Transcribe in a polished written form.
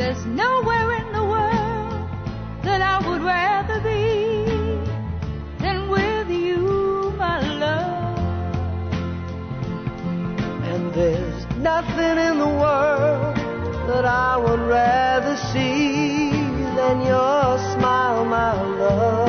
There's nowhere in the world that I would rather be than with you, my love. And there's nothing in the world that I would rather see than your smile, my love.